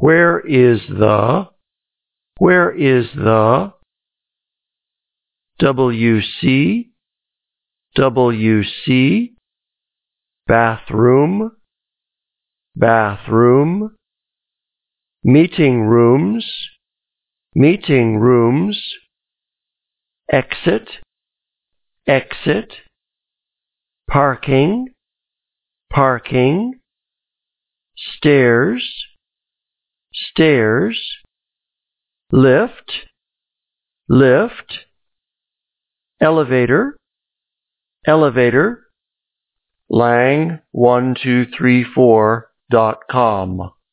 Where is the WC bathroom meeting rooms exit parking stairs lift elevator lang1234.com